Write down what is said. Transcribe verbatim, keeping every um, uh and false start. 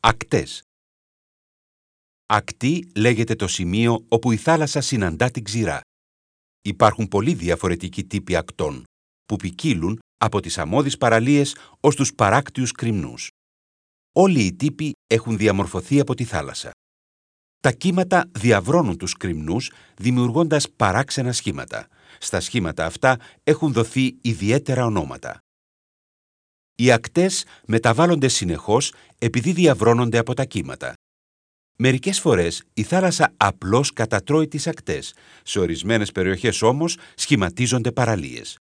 Ακτές. Ακτή λέγεται το σημείο όπου η θάλασσα συναντά την ξηρά. Υπάρχουν πολλοί διαφορετικοί τύποι ακτών, που ποικίλουν από τις αμμώδεις παραλίες ως τους παράκτιους κρημνούς. Όλοι οι τύποι έχουν διαμορφωθεί από τη θάλασσα. Τα κύματα διαβρώνουν τους κρημνούς, δημιουργώντας παράξενα σχήματα. Στα σχήματα αυτά έχουν δοθεί ιδιαίτερα ονόματα. Οι ακτές μεταβάλλονται συνεχώς επειδή διαβρώνονται από τα κύματα. Μερικές φορές η θάλασσα απλώς κατατρώει τις ακτές, σε ορισμένες περιοχές όμως σχηματίζονται παραλίες.